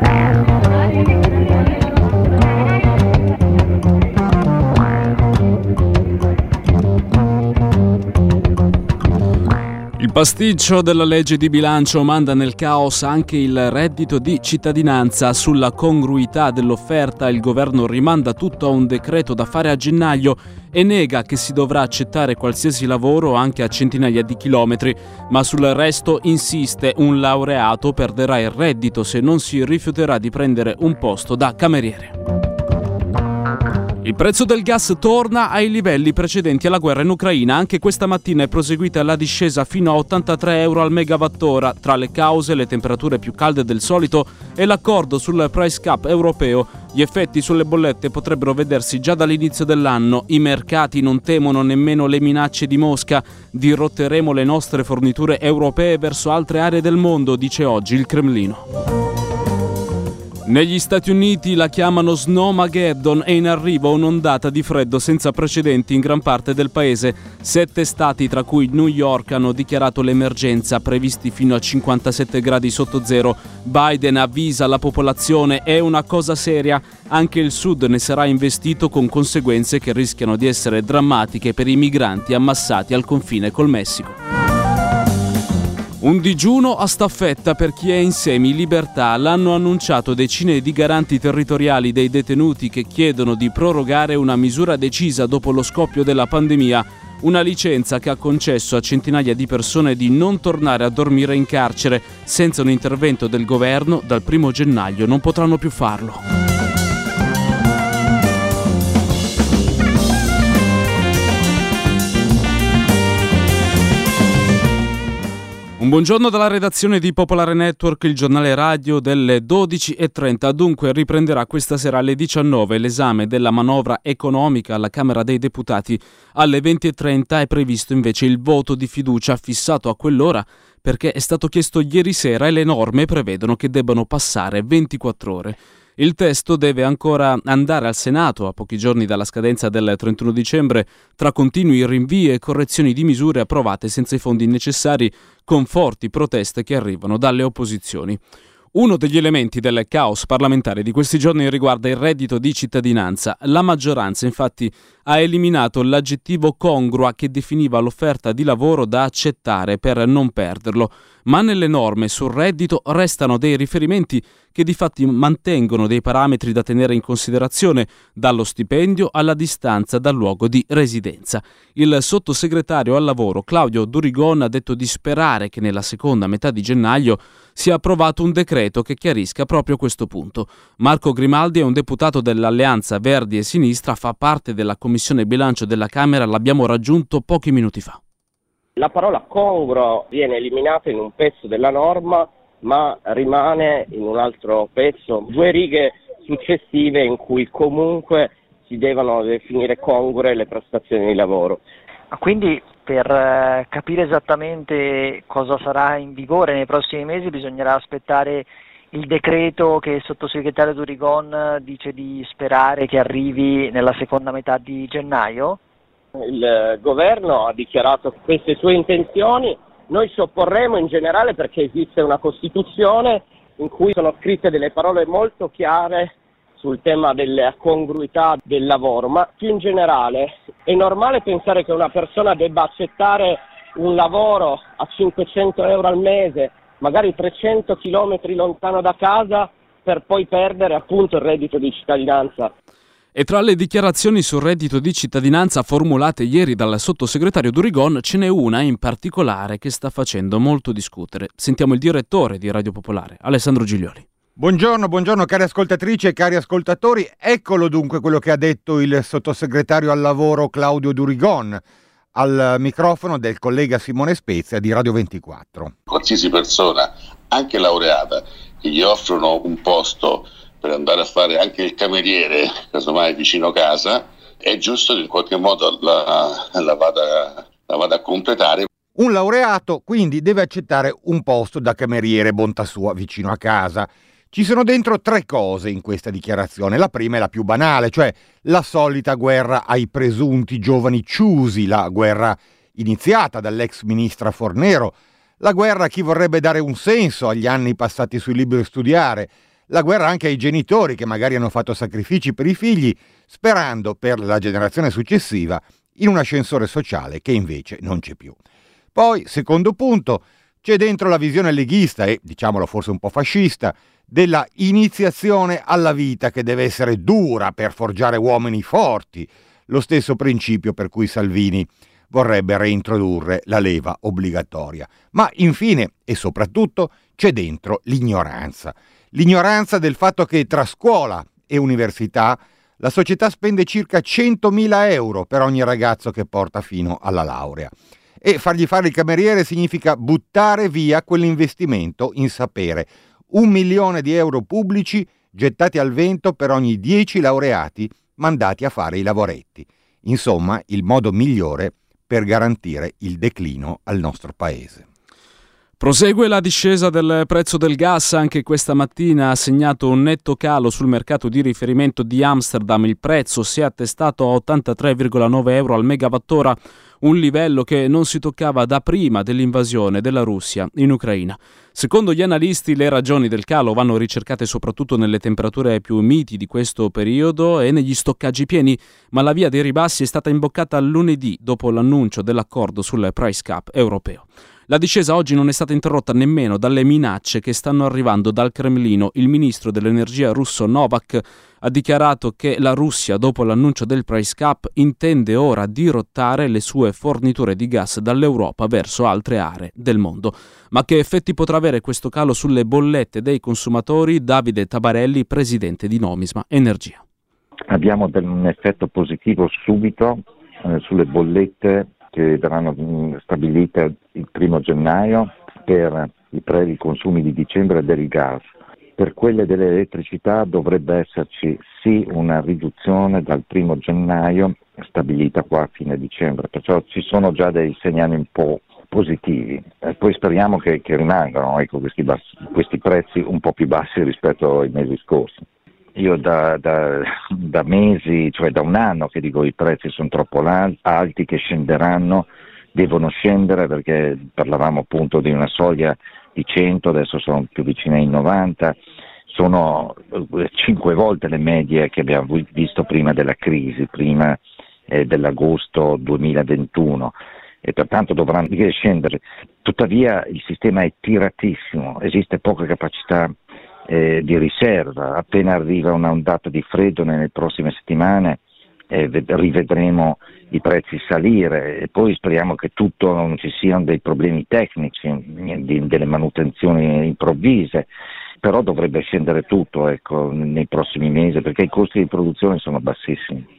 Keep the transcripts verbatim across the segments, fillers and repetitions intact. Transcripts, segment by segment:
Il pasticcio della legge di bilancio manda nel caos anche il reddito di cittadinanza. Sulla congruità dell'offerta il governo rimanda tutto a un decreto da fare a gennaio e nega che si dovrà accettare qualsiasi lavoro anche a centinaia di chilometri, ma sul resto insiste: un laureato perderà il reddito se non si rifiuterà di prendere un posto da cameriere. Il prezzo del gas torna ai livelli precedenti alla guerra in Ucraina. Anche questa mattina è proseguita la discesa fino a ottantatré euro al megawattora. Tra le cause le temperature più calde del solito e l'accordo sul price cap europeo. Gli effetti sulle bollette potrebbero vedersi già dall'inizio dell'anno. I mercati non temono nemmeno le minacce di Mosca. Dirotteremo le nostre forniture europee verso altre aree del mondo, dice oggi il Cremlino. Negli Stati Uniti la chiamano Snowmageddon e in arrivo un'ondata di freddo senza precedenti in gran parte del paese. Sette stati, tra cui New York, hanno dichiarato l'emergenza, previsti fino a cinquantasette gradi sotto zero. Biden avvisa la popolazione: è una cosa seria. Anche il sud ne sarà investito, con conseguenze che rischiano di essere drammatiche per i migranti ammassati al confine col Messico. Un digiuno a staffetta per chi è in semi-libertà. L'hanno annunciato decine di garanti territoriali dei detenuti che chiedono di prorogare una misura decisa dopo lo scoppio della pandemia. Una licenza che ha concesso a centinaia di persone di non tornare a dormire in carcere. Senza un intervento del governo, dal primo gennaio non potranno più farlo. Un buongiorno dalla redazione di Popolare Network, il giornale radio delle dodici e trenta. Dunque riprenderà questa sera alle diciannove l'esame della manovra economica alla Camera dei Deputati. Alle venti e trenta è previsto invece il voto di fiducia, fissato a quell'ora perché è stato chiesto ieri sera e le norme prevedono che debbano passare ventiquattro ore. Il testo deve ancora andare al Senato a pochi giorni dalla scadenza del trentuno dicembre, tra continui rinvii e correzioni di misure approvate senza i fondi necessari, con forti proteste che arrivano dalle opposizioni. Uno degli elementi del caos parlamentare di questi giorni riguarda il reddito di cittadinanza. La maggioranza, infatti, ha eliminato l'aggettivo congrua che definiva l'offerta di lavoro da accettare per non perderlo, ma nelle norme sul reddito restano dei riferimenti che di fatti mantengono dei parametri da tenere in considerazione, dallo stipendio alla distanza dal luogo di residenza. Il sottosegretario al lavoro Claudio Durigon ha detto di sperare che nella seconda metà di gennaio sia approvato un decreto che chiarisca proprio questo punto. Marco Grimaldi è un deputato dell'Alleanza Verdi e Sinistra, fa parte della Commissione Bilancio della Camera, l'abbiamo raggiunto pochi minuti fa. La parola congruo viene eliminata in un pezzo della norma, ma rimane in un altro pezzo due righe successive in cui comunque si devono definire congrue le prestazioni di lavoro. Quindi per eh, capire esattamente cosa sarà in vigore nei prossimi mesi bisognerà aspettare il decreto che il sottosegretario Durigon dice di sperare che arrivi nella seconda metà di gennaio? Il governo ha dichiarato queste sue intenzioni, noi ci opporremo in generale perché esiste una Costituzione in cui sono scritte delle parole molto chiare sul tema della congruità del lavoro, ma più in generale è normale pensare che una persona debba accettare un lavoro a cinquecento euro al mese, magari trecento chilometri lontano da casa, per poi perdere appunto il reddito di cittadinanza. E tra le dichiarazioni sul reddito di cittadinanza formulate ieri dal sottosegretario Durigon ce n'è una in particolare che sta facendo molto discutere. Sentiamo il direttore di Radio Popolare, Alessandro Giglioli. Buongiorno, buongiorno cari ascoltatrici e cari ascoltatori. Eccolo dunque quello che ha detto il sottosegretario al lavoro Claudio Durigon al microfono del collega Simone Spezia di Radio ventiquattro. Qualsiasi persona, anche laureata, che gli offrono un posto per andare a fare anche il cameriere, casomai vicino casa, è giusto che in qualche modo la, la, vada, la vada a completare. Un laureato quindi deve accettare un posto da cameriere, bontà sua, vicino a casa. Ci sono dentro tre cose in questa dichiarazione. La prima è la più banale, cioè la solita guerra ai presunti giovani ciusi, la guerra iniziata dall'ex ministra Fornero, la guerra a chi vorrebbe dare un senso agli anni passati sul libero studiare, la guerra anche ai genitori che magari hanno fatto sacrifici per i figli, sperando per la generazione successiva in un ascensore sociale che invece non c'è più. Poi, secondo punto, c'è dentro la visione leghista e, diciamolo forse un po' fascista, della iniziazione alla vita che deve essere dura per forgiare uomini forti, lo stesso principio per cui Salvini vorrebbe reintrodurre la leva obbligatoria. Ma infine e soprattutto c'è dentro l'ignoranza. L'ignoranza del fatto che tra scuola e università la società spende circa centomila euro per ogni ragazzo che porta fino alla laurea. E fargli fare il cameriere significa buttare via quell'investimento in sapere. Un milione di euro pubblici gettati al vento per ogni dieci laureati mandati a fare i lavoretti. Insomma, il modo migliore per garantire il declino al nostro paese. Prosegue la discesa del prezzo del gas. Anche questa mattina ha segnato un netto calo sul mercato di riferimento di Amsterdam. Il prezzo si è attestato a ottantatré virgola nove euro al megawattora, un livello che non si toccava da prima dell'invasione della Russia in Ucraina. Secondo gli analisti, le ragioni del calo vanno ricercate soprattutto nelle temperature più miti di questo periodo e negli stoccaggi pieni, ma la via dei ribassi è stata imboccata lunedì dopo l'annuncio dell'accordo sul price cap europeo. La discesa oggi non è stata interrotta nemmeno dalle minacce che stanno arrivando dal Cremlino. Il ministro dell'energia russo Novak ha dichiarato che la Russia, dopo l'annuncio del price cap, intende ora dirottare le sue forniture di gas dall'Europa verso altre aree del mondo. Ma che effetti potrà avere questo calo sulle bollette dei consumatori? Davide Tabarelli, presidente di Nomisma Energia. Abbiamo un effetto positivo subito eh, sulle bollette che verranno stabilite il primo gennaio per i brevi consumi di dicembre del gas. Per quelle dell'elettricità dovrebbe esserci sì una riduzione dal primo gennaio stabilita qua a fine dicembre, perciò ci sono già dei segnali un po' positivi. E poi speriamo che, che rimangano ecco, questi, bassi, questi prezzi un po' più bassi rispetto ai mesi scorsi. Io da, da, da mesi, cioè da un anno che dico i prezzi sono troppo alti, che scenderanno, devono scendere perché parlavamo appunto di una soglia di cento, adesso sono più vicine ai novanta, sono cinque volte le medie che abbiamo visto prima della crisi, prima eh, dell'agosto duemilaventuno. E pertanto dovranno scendere. Tuttavia il sistema è tiratissimo, esiste poca capacità eh, di riserva. Appena arriva una ondata di freddo nelle prossime settimane eh, rivedremo i prezzi salire e poi speriamo che tutto non ci siano dei problemi tecnici, di, delle manutenzioni improvvise, però dovrebbe scendere tutto ecco, nei prossimi mesi perché i costi di produzione sono bassissimi.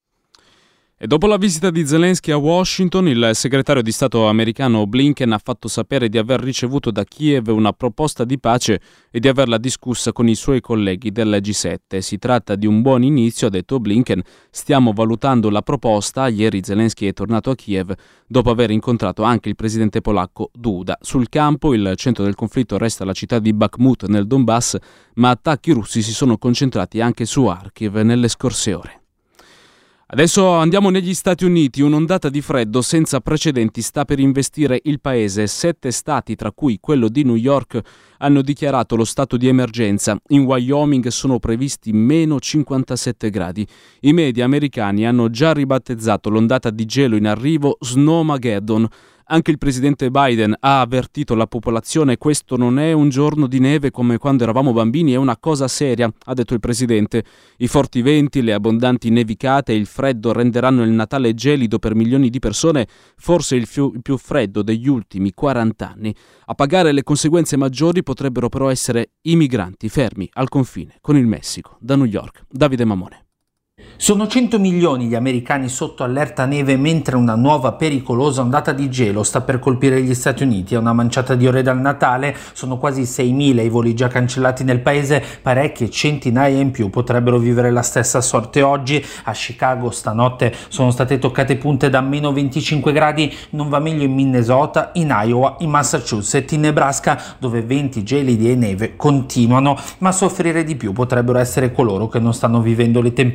E dopo la visita di Zelensky a Washington, il segretario di Stato americano Blinken ha fatto sapere di aver ricevuto da Kiev una proposta di pace e di averla discussa con i suoi colleghi del G sette. Si tratta di un buon inizio, ha detto Blinken. Stiamo valutando la proposta. Ieri Zelensky è tornato a Kiev dopo aver incontrato anche il presidente polacco Duda. Sul campo, il centro del conflitto resta la città di Bakhmut nel Donbass, ma attacchi russi si sono concentrati anche su Kharkiv nelle scorse ore. Adesso andiamo negli Stati Uniti. Un'ondata di freddo senza precedenti sta per investire il paese. Sette stati, tra cui quello di New York, hanno dichiarato lo stato di emergenza. In Wyoming sono previsti meno cinquantasette gradi. I media americani hanno già ribattezzato l'ondata di gelo in arrivo Snowmageddon. Anche il presidente Biden ha avvertito la popolazione: questo non è un giorno di neve come quando eravamo bambini, è una cosa seria, ha detto il presidente. I forti venti, le abbondanti nevicate e il freddo renderanno il Natale gelido per milioni di persone, forse il più, il più freddo degli ultimi quaranta anni. A pagare le conseguenze maggiori potrebbero però essere i migranti fermi al confine con il Messico. Da New York, Davide Mamone. Sono cento milioni gli americani sotto allerta neve mentre una nuova pericolosa ondata di gelo sta per colpire gli Stati Uniti. A una manciata di ore dal Natale sono quasi seimila i voli già cancellati nel paese, parecchie centinaia in più potrebbero vivere la stessa sorte oggi. A Chicago stanotte sono state toccate punte da meno venticinque gradi, non va meglio in Minnesota, in Iowa, in Massachusetts, in Nebraska, dove venti gelidi e neve continuano, ma a soffrire di più potrebbero essere coloro che non stanno vivendo le temperature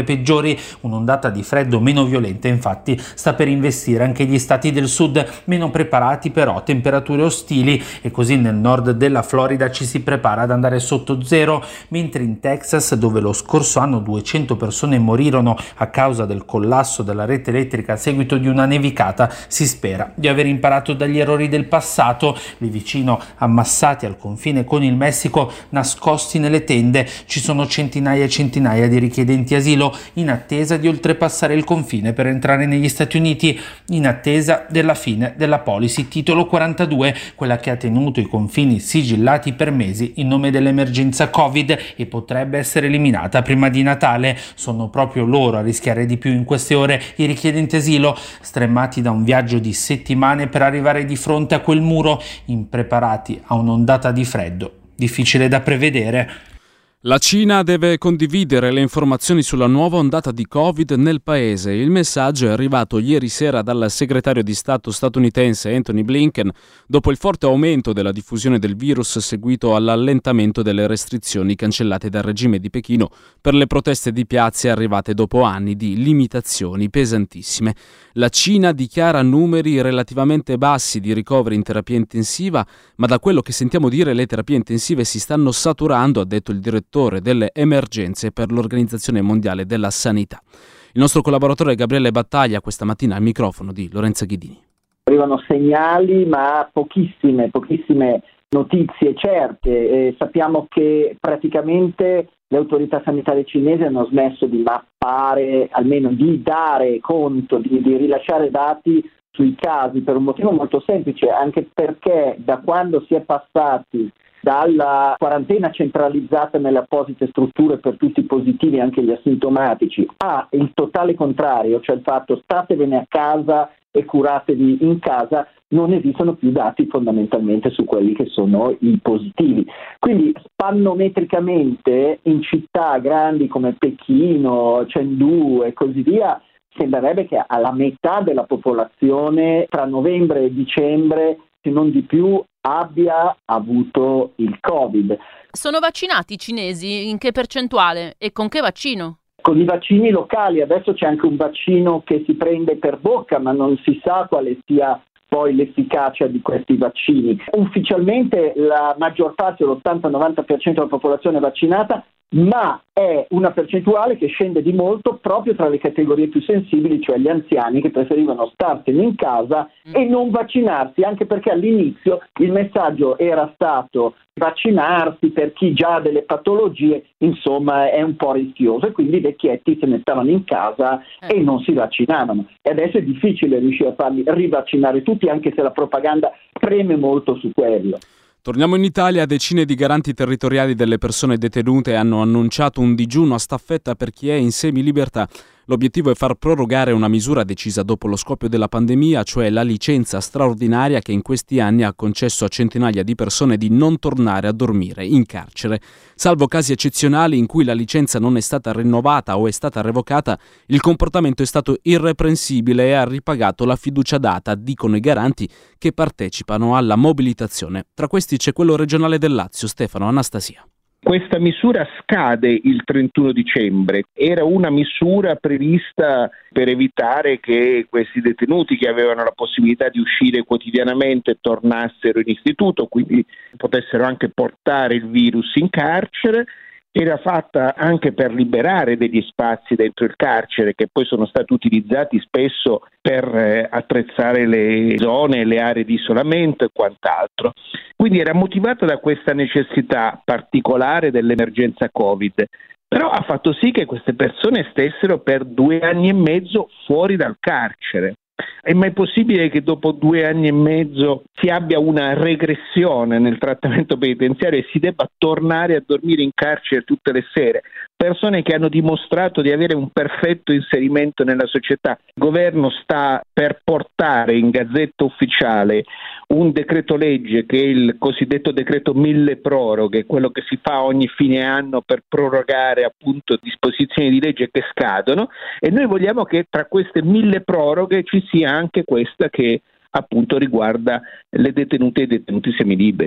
peggiori. Un'ondata di freddo meno violenta infatti sta per investire anche gli stati del sud, meno preparati però a temperature ostili, e così nel nord della Florida ci si prepara ad andare sotto zero, mentre in Texas, dove lo scorso anno duecento persone morirono a causa del collasso della rete elettrica a seguito di una nevicata, si spera di aver imparato dagli errori del passato. Lì vicino, ammassati al confine con il Messico, nascosti nelle tende, ci sono centinaia e centinaia di richiedenti asilo in attesa di oltrepassare il confine per entrare negli Stati Uniti, in attesa della fine della policy titolo quarantadue, quella che ha tenuto i confini sigillati per mesi in nome dell'emergenza Covid e potrebbe essere eliminata prima di Natale. Sono proprio loro a rischiare di più in queste ore, i richiedenti asilo, stremati da un viaggio di settimane per arrivare di fronte a quel muro, impreparati a un'ondata di freddo difficile da prevedere. La Cina deve condividere le informazioni sulla nuova ondata di Covid nel paese. Il messaggio è arrivato ieri sera dal segretario di Stato statunitense Antony Blinken dopo il forte aumento della diffusione del virus seguito all'allentamento delle restrizioni cancellate dal regime di Pechino per le proteste di piazze arrivate dopo anni di limitazioni pesantissime. La Cina dichiara numeri relativamente bassi di ricoveri in terapia intensiva, ma da quello che sentiamo dire le terapie intensive si stanno saturando, ha detto il direttore delle emergenze per l'Organizzazione Mondiale della Sanità. Il nostro collaboratore Gabriele Battaglia questa mattina al microfono di Lorenza Ghidini. Arrivano segnali ma pochissime, pochissime notizie certe. Eh, sappiamo che praticamente le autorità sanitarie cinesi hanno smesso di mappare, almeno di dare conto, di, di rilasciare dati sui casi, per un motivo molto semplice, anche perché da quando si è passati dalla quarantena centralizzata nelle apposite strutture per tutti i positivi, anche gli asintomatici, a il totale contrario, cioè il fatto statevene a casa e curatevi in casa, non esistono più dati fondamentalmente su quelli che sono i positivi. Quindi spannometricamente in città grandi come Pechino, Chengdu e così via, sembrerebbe che alla metà della popolazione tra novembre e dicembre, se non di più, abbia avuto il Covid. Sono vaccinati i cinesi? In che percentuale? E con che vaccino? Con i vaccini locali. Adesso c'è anche un vaccino che si prende per bocca, ma non si sa quale sia poi l'efficacia di questi vaccini. Ufficialmente la maggior parte, l'ottanta novanta per cento della popolazione è vaccinata, ma è una percentuale che scende di molto proprio tra le categorie più sensibili, cioè gli anziani che preferivano starsene in casa mm. e non vaccinarsi, anche perché all'inizio il messaggio era stato vaccinarsi per chi già ha delle patologie, insomma è un po' rischioso, e quindi i vecchietti se ne stavano in casa eh. e non si vaccinavano. E adesso è difficile riuscire a farli rivaccinare tutti, anche se la propaganda preme molto su quello. Torniamo in Italia. Decine di garanti territoriali delle persone detenute hanno annunciato un digiuno a staffetta per chi è in semilibertà. L'obiettivo è far prorogare una misura decisa dopo lo scoppio della pandemia, cioè la licenza straordinaria che in questi anni ha concesso a centinaia di persone di non tornare a dormire in carcere. Salvo casi eccezionali in cui la licenza non è stata rinnovata o è stata revocata, il comportamento è stato irreprensibile e ha ripagato la fiducia data, dicono i garanti che partecipano alla mobilitazione. Tra questi c'è quello regionale del Lazio, Stefano Anastasia. Questa misura scade il trentuno dicembre, era una misura prevista per evitare che questi detenuti che avevano la possibilità di uscire quotidianamente tornassero in istituto, quindi potessero anche portare il virus in carcere. Era fatta anche per liberare degli spazi dentro il carcere che poi sono stati utilizzati spesso per eh, attrezzare le zone, le aree di isolamento e quant'altro. Quindi era motivata da questa necessità particolare dell'emergenza Covid, però ha fatto sì che queste persone stessero per due anni e mezzo fuori dal carcere. È mai possibile che dopo due anni e mezzo si abbia una regressione nel trattamento penitenziario e si debba tornare a dormire in carcere tutte le sere? Persone che hanno dimostrato di avere un perfetto inserimento nella società. Il governo sta per portare in Gazzetta Ufficiale un decreto legge che è il cosiddetto decreto mille proroghe, quello che si fa ogni fine anno per prorogare appunto disposizioni di legge che scadono, e noi vogliamo che tra queste mille proroghe ci sia anche questa che appunto riguarda le detenute e i detenuti semiliberi.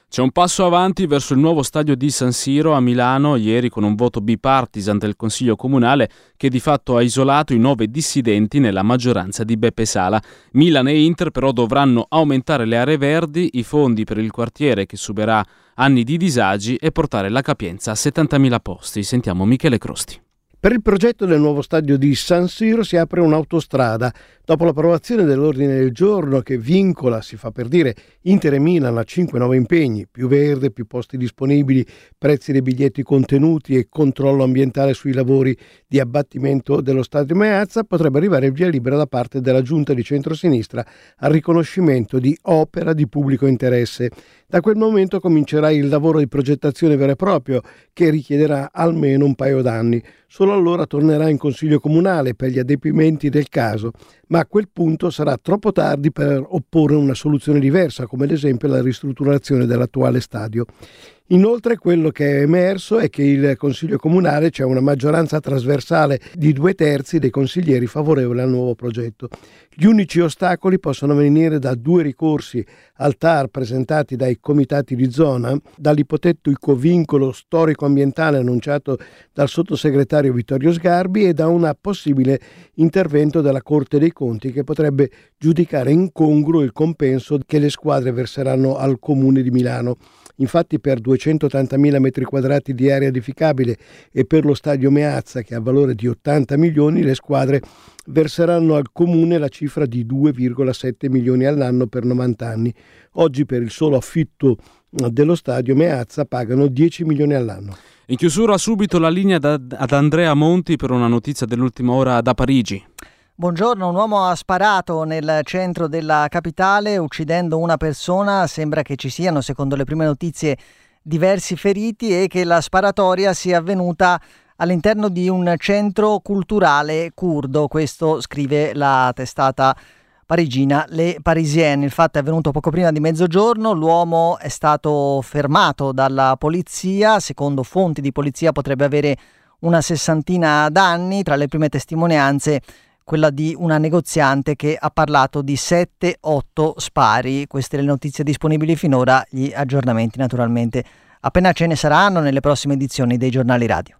C'è un passo avanti verso il nuovo stadio di San Siro a Milano, ieri con un voto bipartisan del Consiglio Comunale che di fatto ha isolato i nove dissidenti nella maggioranza di Beppe Sala. Milan e Inter però dovranno aumentare le aree verdi, i fondi per il quartiere che subirà anni di disagi e portare la capienza a settantamila posti. Sentiamo Michele Crosti. Per il progetto del nuovo stadio di San Siro si apre un'autostrada. Dopo l'approvazione dell'ordine del giorno che vincola, si fa per dire, Inter e Milan a cinque nuovi impegni, più verde, più posti disponibili, prezzi dei biglietti contenuti e controllo ambientale sui lavori di abbattimento dello stadio Meazza, potrebbe arrivare il via libera da parte della giunta di centrosinistra al riconoscimento di opera di pubblico interesse. Da quel momento comincerà il lavoro di progettazione vero e proprio, che richiederà almeno un paio d'anni. Solo allora tornerà in Consiglio Comunale per gli adempimenti del caso, ma a quel punto sarà troppo tardi per opporre una soluzione diversa, come ad esempio la ristrutturazione dell'attuale stadio. Inoltre quello che è emerso è che il Consiglio Comunale c'è una maggioranza trasversale di due terzi dei consiglieri favorevoli al nuovo progetto. Gli unici ostacoli possono venire da due ricorsi al T A R presentati dai comitati di zona, dall'ipotetico vincolo storico-ambientale annunciato dal sottosegretario Vittorio Sgarbi e da un possibile intervento della Corte dei Conti che potrebbe giudicare incongruo il compenso che le squadre verseranno al Comune di Milano. Infatti per duecentottantamila metri quadrati di area edificabile e per lo stadio Meazza, che ha valore di ottanta milioni, le squadre verseranno al Comune la cifra di due virgola sette milioni all'anno per novanta anni. Oggi per il solo affitto dello stadio Meazza pagano dieci milioni all'anno. In chiusura subito la linea da, ad Andrea Monti per una notizia dell'ultima ora da Parigi. Buongiorno, un uomo ha sparato nel centro della capitale uccidendo una persona. Sembra che ci siano, secondo le prime notizie, diversi feriti e che la sparatoria sia avvenuta all'interno di un centro culturale curdo. Questo scrive la testata parigina Le Parisienne. Il fatto è avvenuto poco prima di mezzogiorno. L'uomo è stato fermato dalla polizia. Secondo fonti di polizia potrebbe avere una sessantina d'anni. Tra le prime testimonianze quella di una negoziante che ha parlato di sette otto spari. Queste le notizie disponibili finora, gli aggiornamenti naturalmente appena ce ne saranno nelle prossime edizioni dei giornali radio.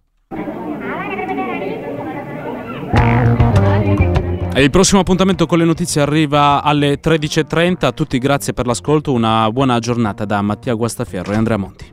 E il prossimo appuntamento con le notizie arriva alle tredici e trenta. A tutti grazie per l'ascolto, una buona giornata da Mattia Guastaferro e Andrea Monti.